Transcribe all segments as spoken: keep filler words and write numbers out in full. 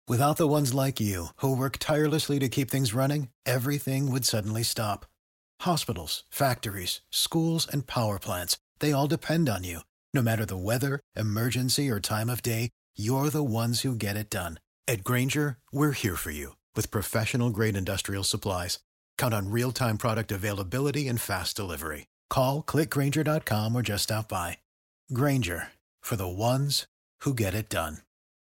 Without the ones like you, who work tirelessly to keep things running, everything would suddenly stop. Hospitals, factories, schools, and power plants, they all depend on you. No matter the weather, emergency, or time of day, you're the ones who get it done. At Grainger, we're here for you with professional-grade industrial supplies. Count on real-time product availability and fast delivery. Call, click Grainger dot com, or just stop by. Grainger, for the ones who get it done.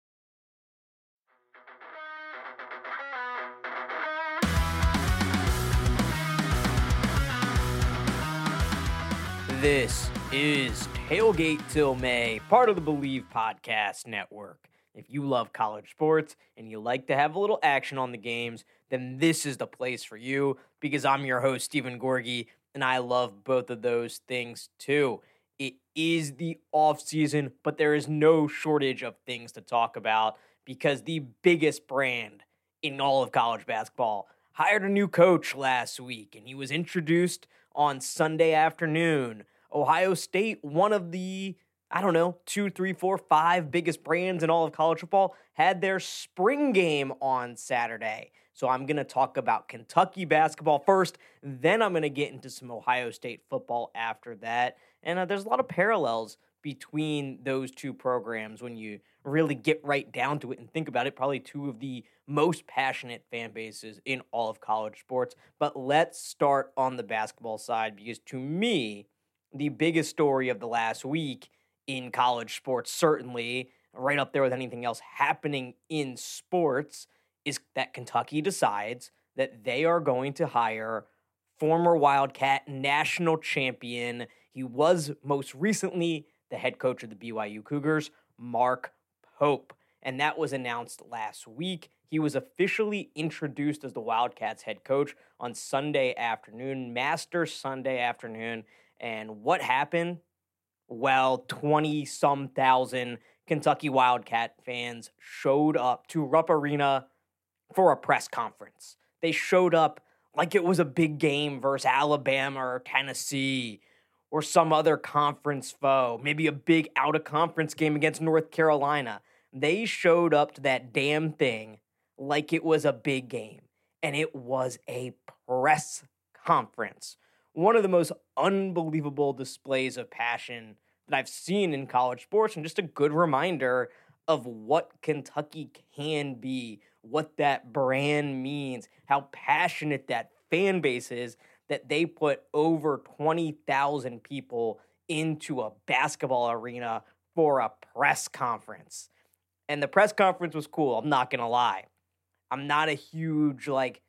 This is Tailgate Till May, part of the Believe Podcast Network. If you love college sports and you like to have a little action on the games, then this is the place for you, because I'm your host, Stephen Gorgie, and I love both of those things too. It is the off season, but there is no shortage of things to talk about, because the biggest brand in all of college basketball hired a new coach last week, and he was introduced on Sunday afternoon. Ohio State, one of the, I don't know, two, three, four, five biggest brands in all of college football, had their spring game on Saturday. So I'm going to talk about Kentucky basketball first, then I'm going to get into some Ohio State football after that. And uh, there's a lot of parallels between those two programs when you really get right down to it and think about it. Probably two of the most passionate fan bases in all of college sports. But let's start on the basketball side, because to me, the biggest story of the last week in college sports, certainly right up there with anything else happening in sports, is that Kentucky decides that they are going to hire former Wildcat national champion. He was most recently the head coach of the B Y U Cougars, Mark Pope. And that was announced last week. He was officially introduced as the Wildcats head coach on Sunday afternoon, Master Sunday afternoon. And what happened? Well, twenty-some thousand Kentucky Wildcat fans showed up to Rupp Arena for a press conference. They showed up like it was a big game versus Alabama or Tennessee or some other conference foe, maybe a big out-of-conference game against North Carolina. They showed up to that damn thing like it was a big game, and it was a press conference. One of the most unbelievable displays of passion that I've seen in college sports, and just a good reminder of what Kentucky can be, what that brand means, how passionate that fan base is, that they put over twenty thousand people into a basketball arena for a press conference. And the press conference was cool, I'm not going to lie. I'm not a huge, like,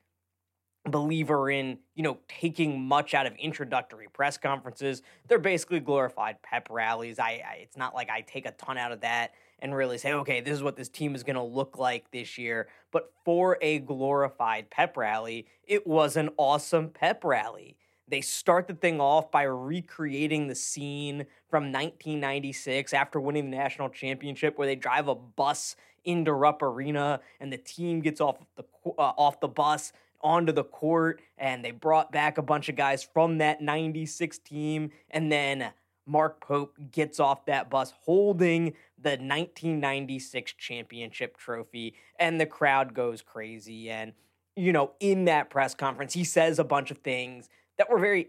believer in, you know, taking much out of introductory press conferences. They're basically glorified pep rallies. I, I it's not like I take a ton out of that and really say, okay, this is what this team is going to look like this year. But for a glorified pep rally, it was an awesome pep rally. They start the thing off by recreating the scene from nineteen ninety-six after winning the national championship, where they drive a bus into Rupp Arena and the team gets off the uh, off the bus onto the court, and they brought back a bunch of guys from that ninety-six team, and then Mark Pope gets off that bus holding the nineteen ninety-six championship trophy, and the crowd goes crazy. And, you know, in that press conference, he says a bunch of things that were very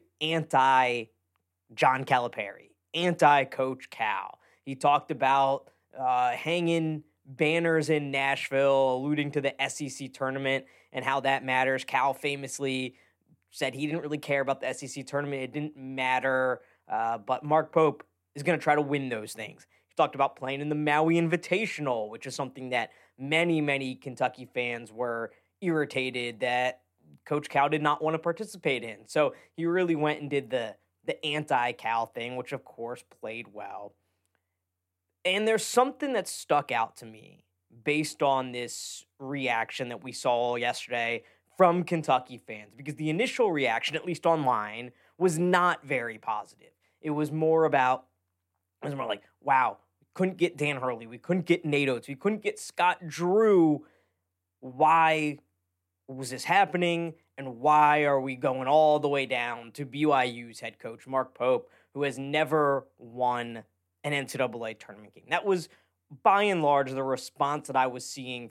anti-John Calipari, anti-Coach Cal. He talked about uh, hanging banners in Nashville, alluding to the S E C tournament and how that matters. Cal famously said he didn't really care about the S E C tournament. It didn't matter. Uh, but Mark Pope is going to try to win those things. He talked about playing in the Maui Invitational, which is something that many, many Kentucky fans were irritated that Coach Cal did not want to participate in. So he really went and did the, the anti-Cal thing, which of course played well. And there's something that stuck out to me based on this reaction that we saw yesterday from Kentucky fans, because the initial reaction, at least online, was not very positive. It was more about, it was more like, wow, we couldn't get Dan Hurley, we couldn't get Nate Oates, we couldn't get Scott Drew. Why was this happening? And why are we going all the way down to B Y U's head coach, Mark Pope, who has never won an N C double A tournament game? That was, by and large, the response that I was seeing from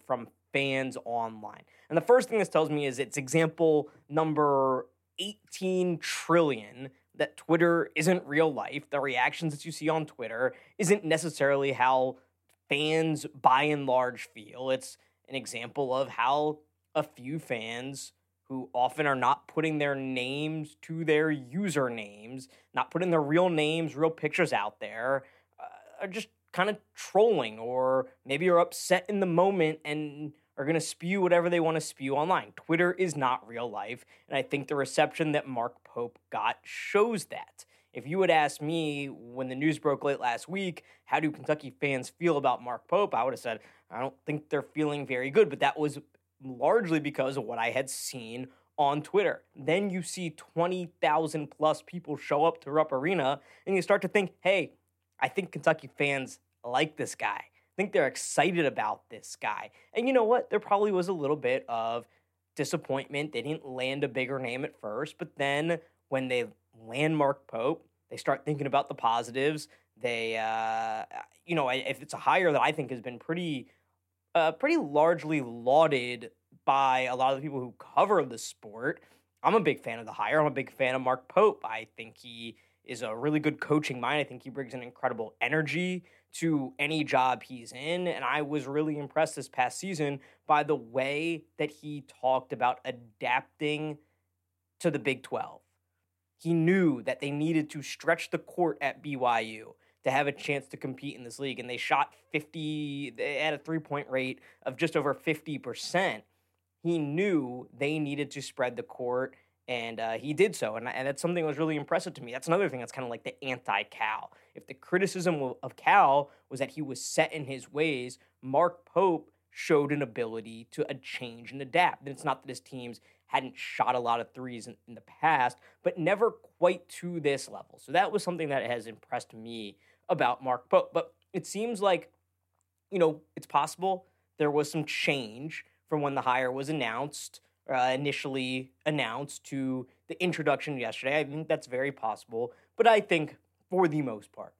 fans online. And the first thing this tells me is it's example number eighteen trillion that Twitter isn't real life. The reactions that you see on Twitter isn't necessarily how fans by and large feel. It's an example of how a few fans who often are not putting their names to their usernames, not putting their real names, real pictures out there, uh, are just kind of trolling, or maybe are upset in the moment and are going to spew whatever they want to spew online. Twitter is not real life, and I think the reception that Mark Pope got shows that. If you had asked me when the news broke late last week, how do Kentucky fans feel about Mark Pope, I would have said, I don't think they're feeling very good, but that was largely because of what I had seen on Twitter. Then you see twenty thousand plus people show up to Rupp Arena, and you start to think, hey, I think Kentucky fans like this guy. I think they're excited about this guy. And you know what? There probably was a little bit of disappointment. They didn't land a bigger name at first, but then when they land Mark Pope, they start thinking about the positives. They, uh, you know, if it's a hire that I think has been pretty, uh, pretty largely lauded by a lot of the people who cover the sport, I'm a big fan of the hire. I'm a big fan of Mark Pope. I think he is a really good coaching mind. I think he brings an incredible energy to any job he's in, and I was really impressed this past season by the way that he talked about adapting to the Big twelve. He knew that they needed to stretch the court at B Y U to have a chance to compete in this league, and they shot fifty, they had a three-point rate of just over fifty percent. He knew they needed to spread the court, and uh, he did so, and, and that's something that was really impressive to me. That's another thing that's kind of like the anti-Cal. If the criticism of, of Cal was that he was set in his ways, Mark Pope showed an ability to a change and adapt. And it's not that his teams hadn't shot a lot of threes in, in the past, but never quite to this level. So that was something that has impressed me about Mark Pope. But it seems like, you know, it's possible there was some change from when the hire was announced, uh, initially announced, to the introduction yesterday. I think that's very possible. But I think, for the most part,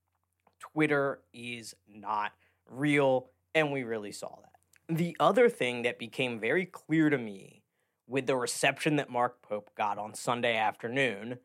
Twitter is not real, and we really saw that. The other thing that became very clear to me with the reception that Mark Pope got on Sunday afternoon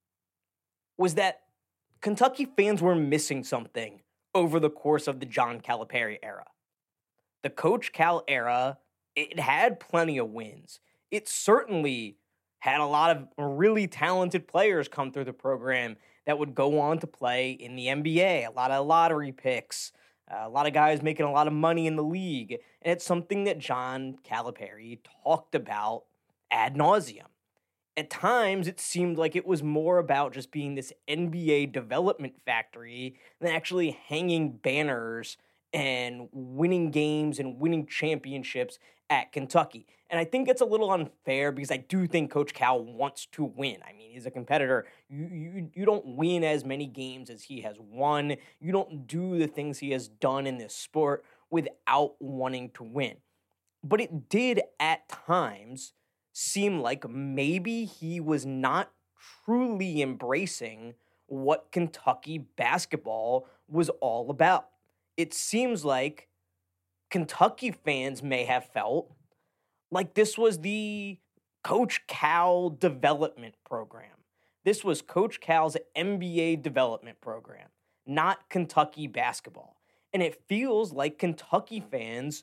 was that Kentucky fans were missing something over the course of the John Calipari era. The Coach Cal era, it had plenty of wins. It certainly had a lot of really talented players come through the program that would go on to play in the N B A, a lot of lottery picks, uh, a lot of guys making a lot of money in the league. And it's something that John Calipari talked about ad nauseum. At times, it seemed like it was more about just being this N B A development factory than actually hanging banners and winning games and winning championships at Kentucky. And I think it's a little unfair because I do think Coach Cal wants to win. I mean, he's a competitor. You, you, you don't win as many games as he has won. You don't do the things he has done in this sport without wanting to win. But it did at times seem like maybe he was not truly embracing what Kentucky basketball was all about. It seems like Kentucky fans may have felt like this was the Coach Cal development program. This was Coach Cal's N B A development program, not Kentucky basketball. And it feels like Kentucky fans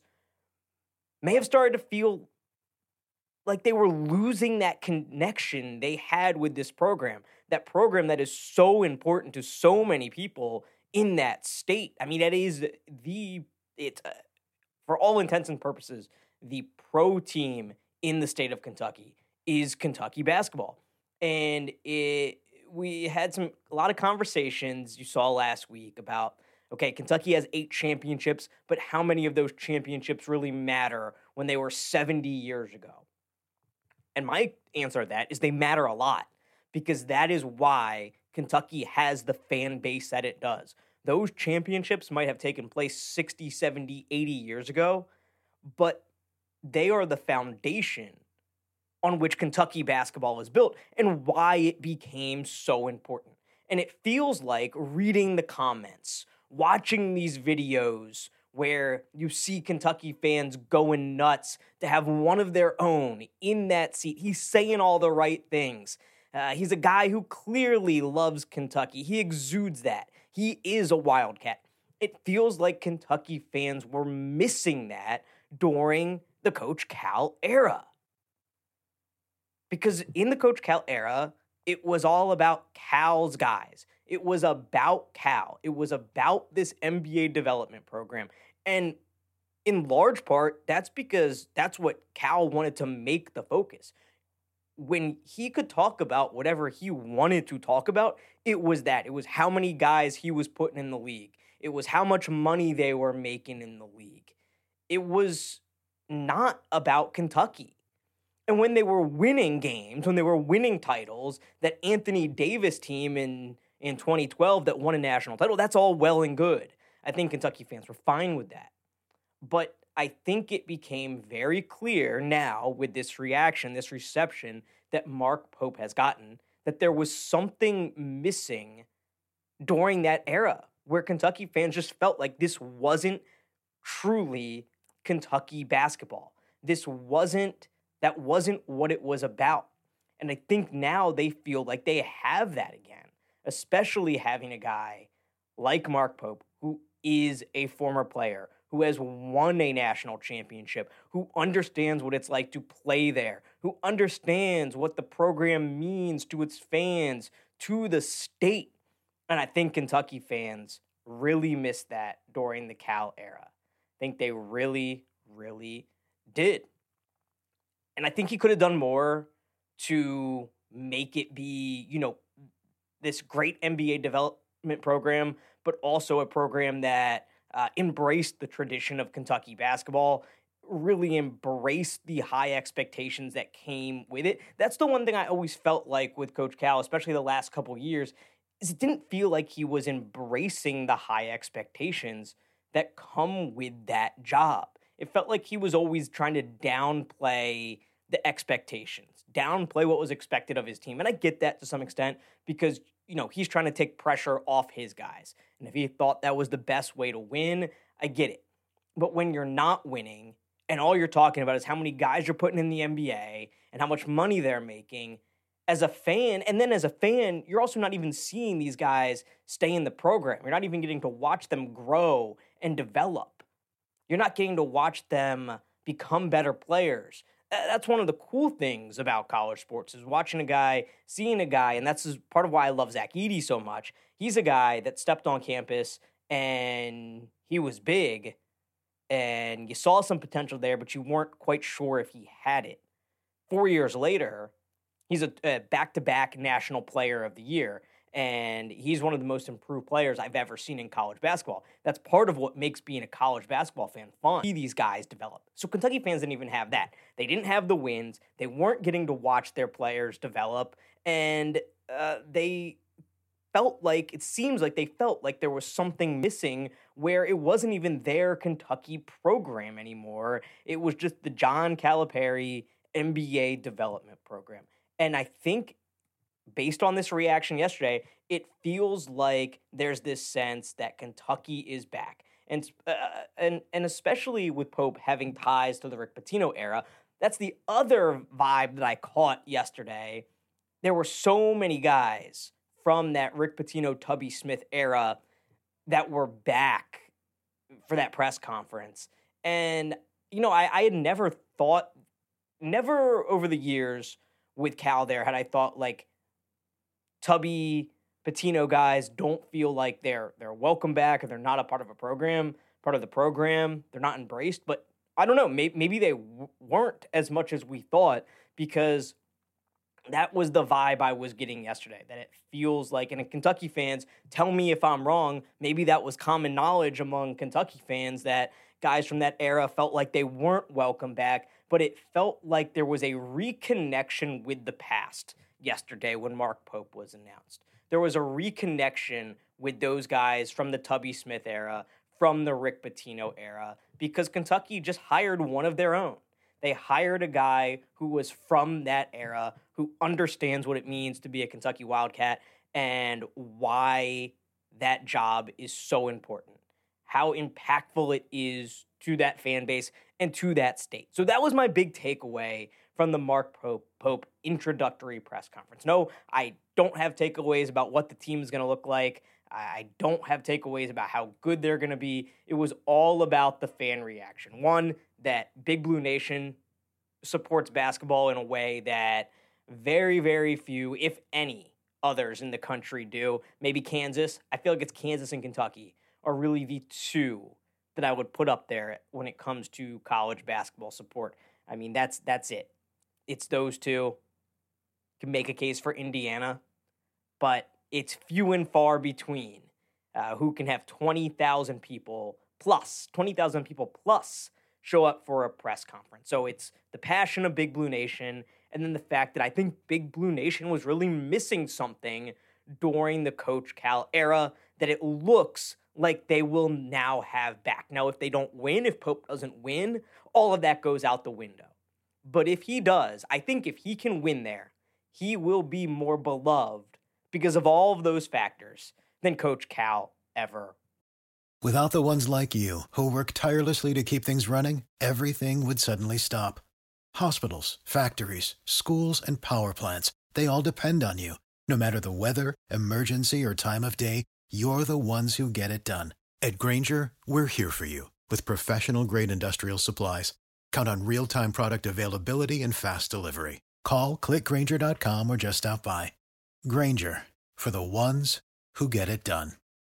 may have started to feel like they were losing that connection they had with this program, that program that is so important to so many people in that state. I mean, that is the, it's, uh, for all intents and purposes, the pro team in the state of Kentucky is Kentucky basketball. And it, we had some, a lot of conversations you saw last week about, okay, Kentucky has eight championships, but how many of those championships really matter when they were seventy years ago? And my answer to that is they matter a lot, because that is why Kentucky has the fan base that it does. Those championships might have taken place sixty, seventy, eighty years ago, but they are the foundation on which Kentucky basketball is built and why it became so important. And it feels like reading the comments, watching these videos where you see Kentucky fans going nuts to have one of their own in that seat. He's saying all the right things. Uh, he's a guy who clearly loves Kentucky. He exudes that. He is a Wildcat. It feels like Kentucky fans were missing that during the Coach Cal era. Because in the Coach Cal era, it was all about Cal's guys. It was about Cal. It was about this N B A development program. And in large part, that's because that's what Cal wanted to make the focus. When he could talk about whatever he wanted to talk about, it was that. It was how many guys he was putting in the league. It was how much money they were making in the league. It was not about Kentucky. And when they were winning games, when they were winning titles, that Anthony Davis team in, in twenty twelve that won a national title, that's all well and good. I think Kentucky fans were fine with that. But I think it became very clear now with this reaction, this reception that Mark Pope has gotten, that there was something missing during that era where Kentucky fans just felt like this wasn't truly Kentucky basketball. This wasn't, that wasn't what it was about. And I think now they feel like they have that again, especially having a guy like Mark Pope, who is a former player, who has won a national championship, who understands what it's like to play there, who understands what the program means to its fans, to the state. And I think Kentucky fans really missed that during the Cal era. I think they really, really did. And I think he could have done more to make it be, you know, this great N B A development program, but also a program that uh, embraced the tradition of Kentucky basketball, really embraced the high expectations that came with it. That's the one thing I always felt like with Coach Cal, especially the last couple years, is it didn't feel like he was embracing the high expectations that come with that job. It felt like he was always trying to downplay the expectations, downplay what was expected of his team. And I get that to some extent because, you know, he's trying to take pressure off his guys. And if he thought that was the best way to win, I get it. But when you're not winning and all you're talking about is how many guys you're putting in the N B A and how much money they're making, as a fan, and then as a fan, you're also not even seeing these guys stay in the program. You're not even getting to watch them grow and develop. You're not getting to watch them become better players. That's one of the cool things about college sports is watching a guy, seeing a guy, and that's part of why I love Zach Edey so much. He's a guy that stepped on campus and he was big and you saw some potential there, but you weren't quite sure if he had it. Four years later, he's a, a back-to-back National Player of the Year, and he's one of the most improved players I've ever seen in college basketball. That's part of what makes being a college basketball fan fun. See these guys develop. So Kentucky fans didn't even have that. They didn't have the wins. They weren't getting to watch their players develop, and uh, they felt like, it seems like they felt like there was something missing where it wasn't even their Kentucky program anymore. It was just the John Calipari N B A development program. And I think based on this reaction yesterday, it feels like there's this sense that Kentucky is back. And uh, and and especially with Pope having ties to the Rick Pitino era, that's the other vibe that I caught yesterday. There were so many guys from that Rick Pitino, Tubby Smith era that were back for that press conference. And, you know, I, I had never thought, never over the years with Cal there had I thought like Tubby, Pitino guys don't feel like they're they're welcome back or they're not a part of a program, part of the program. They're not embraced. But I don't know. Maybe, maybe they w- weren't as much as we thought because that was the vibe I was getting yesterday, that it feels like, and Kentucky fans, tell me if I'm wrong, maybe that was common knowledge among Kentucky fans that guys from that era felt like they weren't welcome back, but it felt like there was a reconnection with the past yesterday when Mark Pope was announced. There was a reconnection with those guys from the Tubby Smith era, from the Rick Pitino era, because Kentucky just hired one of their own. They hired a guy who was from that era, who understands what it means to be a Kentucky Wildcat and why that job is so important. how impactful it is to that fan base and to that state. So that was my big takeaway from the Mark Pope, Pope introductory press conference. No, I don't have takeaways about what the team is going to look like. I don't have takeaways about how good they're going to be. It was all about the fan reaction. One, that Big Blue Nation supports basketball in a way that very, very few, if any, others in the country do. Maybe Kansas. I feel like it's Kansas and Kentucky are really the two that I would put up there when it comes to college basketball support. I mean, that's that's it. It's those two. Can make a case for Indiana, but it's few and far between uh, who can have twenty thousand people plus, twenty thousand people plus show up for a press conference. So it's the passion of Big Blue Nation, and then the fact that I think Big Blue Nation was really missing something during the Coach Cal era that it looks like they will now have back. Now, if they don't win, if Pope doesn't win, all of that goes out the window. But if he does, I think if he can win there, he will be more beloved because of all of those factors than Coach Cal ever. Without the ones like you, who work tirelessly to keep things running, everything would suddenly stop. Hospitals, factories, schools, and power plants, they all depend on you. No matter the weather, emergency, or time of day, you're the ones who get it done. At Grainger, we're here for you with professional-grade industrial supplies. Count on real-time product availability and fast delivery. Call, click Grainger dot com, or just stop by. Grainger, for the ones who get it done.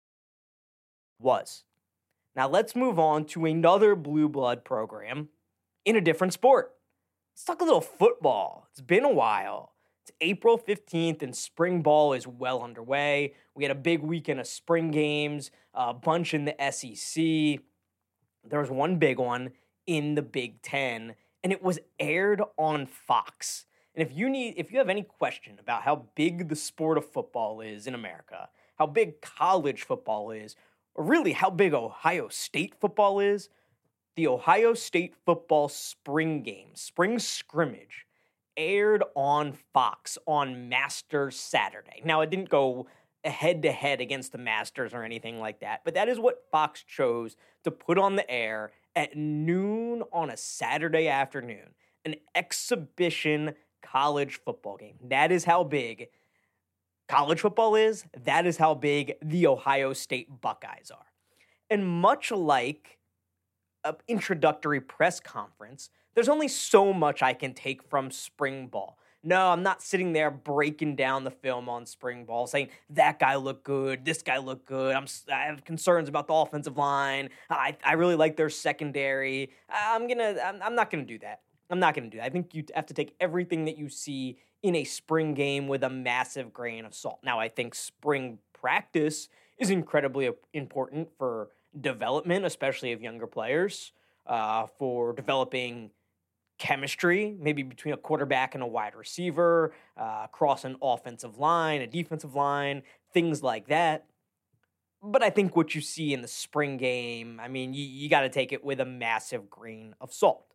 Was. Now let's move on to another blue blood program in a different sport. Let's talk a little football. It's been a while. It's April fifteenth and spring ball is well underway. We had a big weekend of spring games, a bunch in the S E C. There was one big one in the Big Ten, and it was aired on Fox. And if you need, if you have any question about how big the sport of football is in America, how big college football is, or really how big Ohio State football is, the Ohio State football spring game, spring scrimmage, aired on Fox on Masters Saturday. Now, it didn't go head-to-head against the Masters or anything like that, but that is what Fox chose to put on the air at noon on a Saturday afternoon, an exhibition college football game. That is how big college football is. That is how big the Ohio State Buckeyes are. And much like an introductory press conference, there's only so much I can take from spring ball. No, I'm not sitting there breaking down the film on spring ball, saying that guy looked good, this guy looked good. I'm, I have concerns about the offensive line. I, I really like their secondary. I'm gonna, I'm, I'm not gonna do that. I'm not gonna do that. I think you have to take everything that you see in a spring game with a massive grain of salt. Now, I think spring practice is incredibly important for development, especially of younger players, uh, for developing chemistry, maybe between a quarterback and a wide receiver, uh, across an offensive line, a defensive line, things like that. But I think what you see in the spring game, I mean, you, you got to take it with a massive grain of salt.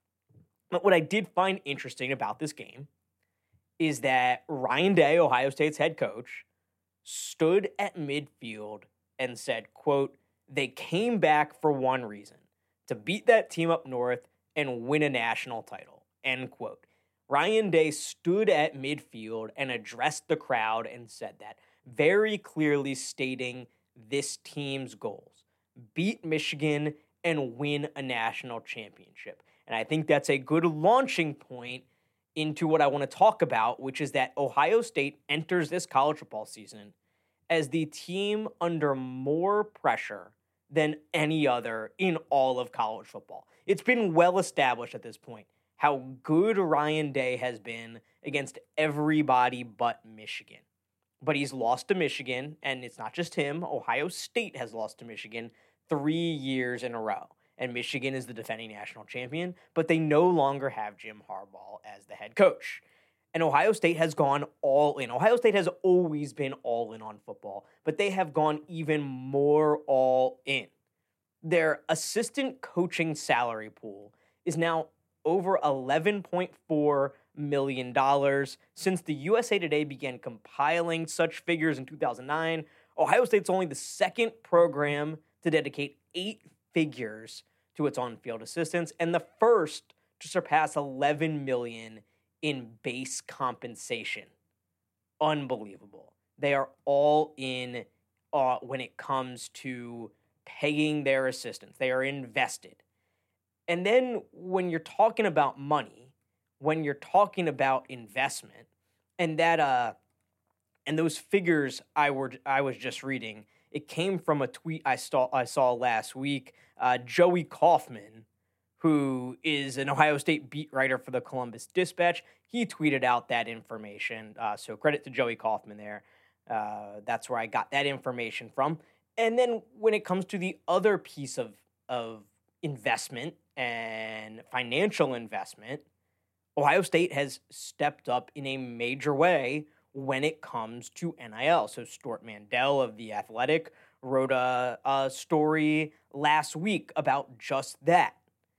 But what I did find interesting about this game is that Ryan Day, Ohio State's head coach, stood at midfield and said, quote, "They came back for one reason, to beat that team up north and win a national title," end quote. Ryan Day stood at midfield and addressed the crowd and said that, very clearly stating this team's goals: beat Michigan and win a national championship. And I think that's a good launching point into what I want to talk about, which is that Ohio State enters this college football season as the team under more pressure than any other in all of college football. It's been well established at this point how good Ryan Day has been against everybody but Michigan. But he's lost to Michigan, and it's not just him. Ohio State has lost to Michigan three years in a row. And Michigan is the defending national champion, but they no longer have Jim Harbaugh as the head coach. And Ohio State has gone all in. Ohio State has always been all in on football, but they have gone even more all in. Their assistant coaching salary pool is now over eleven point four million dollars. Since the U S A Today began compiling such figures in two thousand nine, Ohio State's only the second program to to dedicate eight figures to its on-field assistants, and the first to surpass eleven million dollars in base compensation. Unbelievable. They are all in uh, when it comes to paying their assistants. They are invested. And then when you're talking about money, when you're talking about investment, and that uh, and those figures I were I was just reading, it came from a tweet I saw I saw last week. Uh, Joey Kaufman, who is an Ohio State beat writer for the Columbus Dispatch, he tweeted out that information. Uh, so credit to Joey Kaufman there. Uh, that's where I got that information from. And then when it comes to the other piece of of investment and financial investment, Ohio State has stepped up in a major way when it comes to N I L. So Stuart Mandel of The Athletic wrote a, a story last week about just that.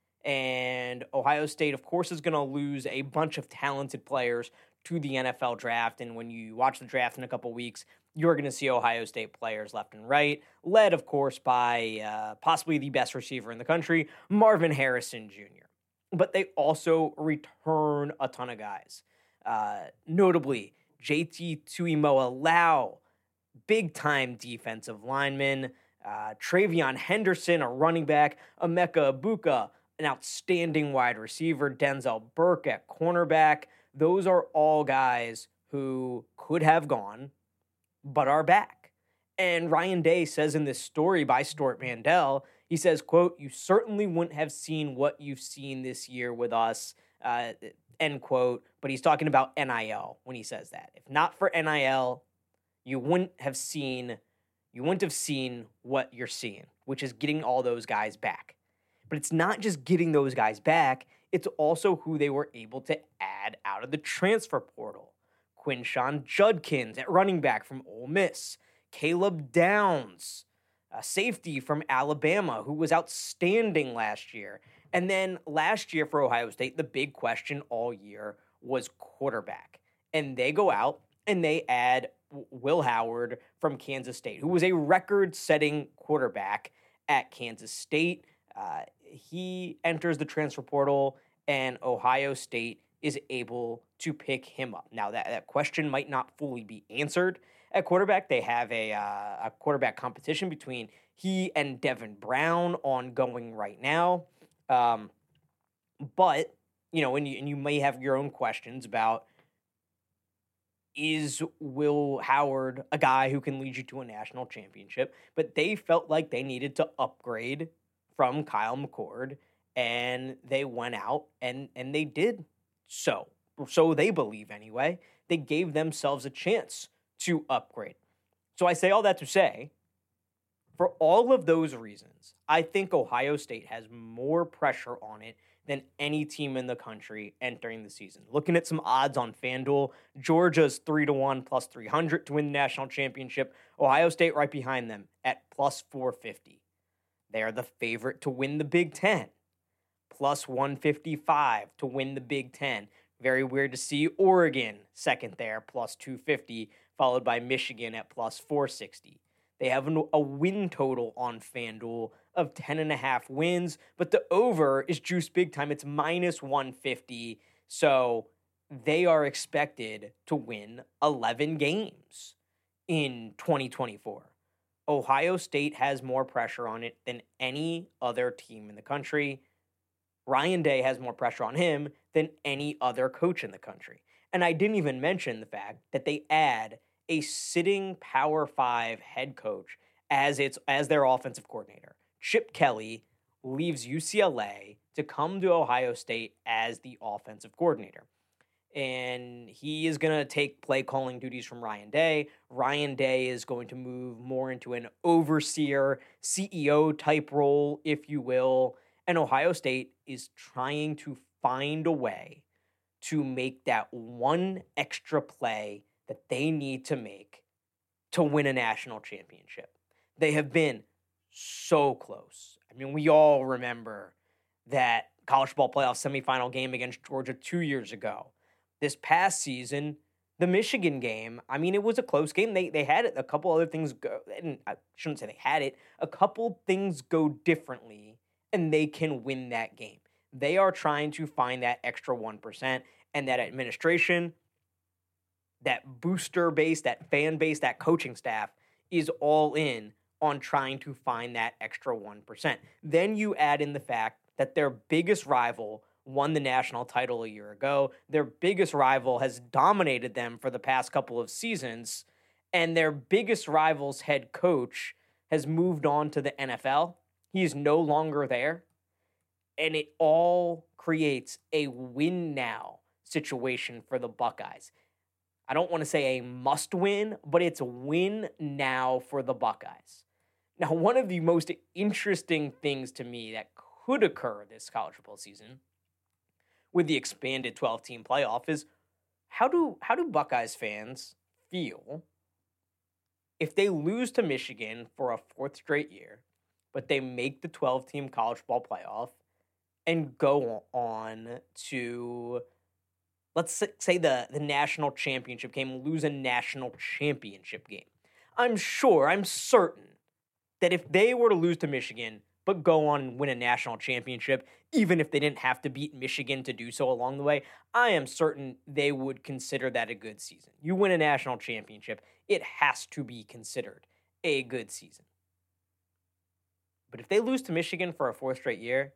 And Ohio State, of course, is going to lose a bunch of talented players to the N F L draft. And when you watch the draft in a couple weeks, you're going to see Ohio State players left and right, led, of course, by uh, possibly the best receiver in the country, Marvin Harrison Junior But they also return a ton of guys. Uh, notably, J T Tuimoa-Lau, big-time defensive lineman, uh, Travion Henderson, a running back, Emeka Ibuka, an outstanding wide receiver, Denzel Burke at cornerback. Those are all guys who could have gone, but are back. And Ryan Day says in this story by Stuart Mandel, he says, quote, "You certainly wouldn't have seen what you've seen this year with us," uh, end quote. But he's talking about N I L when he says that. If not for N I L, you wouldn't have seen, you wouldn't have seen what you're seeing, which is getting all those guys back. But it's not just getting those guys back, it's also who they were able to add out of the transfer portal. Quinshon Judkins at running back from Ole Miss. Caleb Downs, a safety from Alabama, who was outstanding last year. And then last year for Ohio State, the big question all year was quarterback. And they go out and they add Will Howard from Kansas State, who was a record-setting quarterback at Kansas State. Uh, he enters the transfer portal, and Ohio State is able to pick him up. Now, that, that question might not fully be answered. At quarterback, they have a, uh, a quarterback competition between he and Devin Brown ongoing right now. Um, but, you know, and you, and you may have your own questions about, is Will Howard a guy who can lead you to a national championship? But they felt like they needed to upgrade from Kyle McCord, and they went out and, and they did so. So they believe anyway. They gave themselves a chance to upgrade. So I say all that to say, for all of those reasons, I think Ohio State has more pressure on it than any team in the country entering the season. Looking at some odds on FanDuel, Georgia's three to one plus three hundred to win the national championship. Ohio State right behind them at plus four fifty. They are the favorite to win the Big Ten, plus one fifty-five to win the Big Ten. Very weird to see Oregon second there, plus two fifty, followed by Michigan at plus four sixty. They have a win total on FanDuel of ten and a half wins, but the over is juiced big time. It's minus one fifty, so they are expected to win eleven games in twenty twenty-four. Ohio State has more pressure on it than any other team in the country. Ryan Day has more pressure on him than any other coach in the country. And I didn't even mention the fact that they add a sitting Power Five head coach as its as their offensive coordinator. Chip Kelly leaves U C L A to come to Ohio State as the offensive coordinator. And he is going to take play calling duties from Ryan Day. Ryan Day is going to move more into an overseer, C E O type role, if you will. And Ohio State is trying to find a way to make that one extra play that they need to make to win a national championship. They have been so close. I mean, we all remember that college football playoff semifinal game against Georgia two years ago. This past season, The Michigan game, I mean, it was a close game. They they had a couple other things go, and I shouldn't say they had it. A couple things go differently, and they can win that game. They are trying to find that extra one percent, and that administration, that booster base, that fan base, that coaching staff is all in on trying to find that extra one percent. Then you add in the fact that their biggest rival won the national title a year ago. Their biggest rival has dominated them for the past couple of seasons, and their biggest rival's head coach has moved on to the N F L. He is no longer there, and it all creates a win now situation for the Buckeyes. I don't want to say a must win, but it's a win now for the Buckeyes. Now, one of the most interesting things to me that could occur this college football season with the expanded twelve-team playoff is how do how do Buckeyes fans feel if they lose to Michigan for a fourth straight year, but they make the twelve-team college football playoff and go on to, let's say, the, the national championship game, lose a national championship game? I'm sure, I'm certain that if they were to lose to Michigan, but go on and win a national championship, even if they didn't have to beat Michigan to do so along the way, I am certain they would consider that a good season. You win a national championship, it has to be considered a good season. But if they lose to Michigan for a fourth straight year,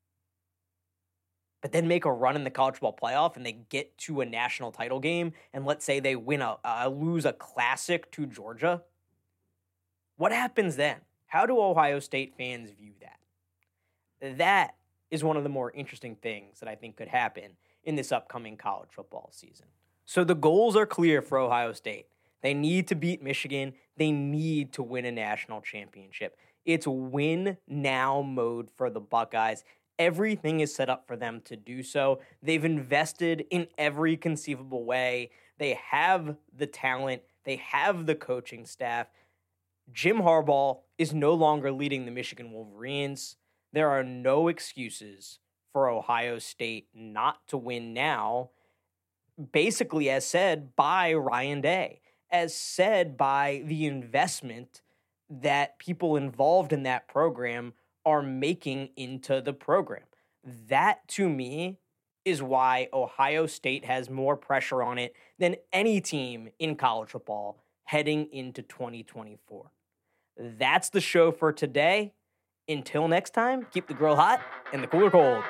but then make a run in the college football playoff and they get to a national title game, and let's say they win a uh, lose a classic to Georgia, what happens then? How do Ohio State fans view that? That is one of the more interesting things that I think could happen in this upcoming college football season. So the goals are clear for Ohio State. They need to beat Michigan. They need to win a national championship. It's win now mode for the Buckeyes. Everything is set up for them to do so. They've invested in every conceivable way. They have the talent. They have the coaching staff. Jim Harbaugh is no longer leading the Michigan Wolverines. There are no excuses for Ohio State not to win now, basically as said by Ryan Day, as said by the investment that people involved in that program are making into the program. That, to me, is why Ohio State has more pressure on it than any team in college football heading into twenty twenty-four. That's the show for today. Until next time, keep the grill hot and the cooler cold.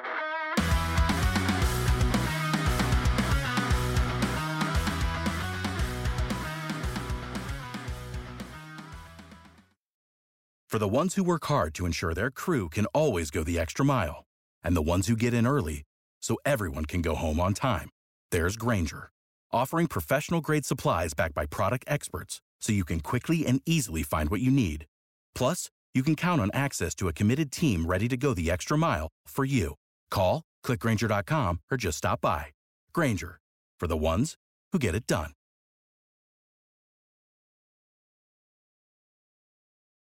For the ones who work hard to ensure their crew can always go the extra mile, and the ones who get in early so everyone can go home on time, there's Grainger, offering professional-grade supplies backed by product experts so you can quickly and easily find what you need. Plus, you can count on access to a committed team ready to go the extra mile for you. Call, click Grainger dot com, or just stop by. Grainger, for the ones who get it done.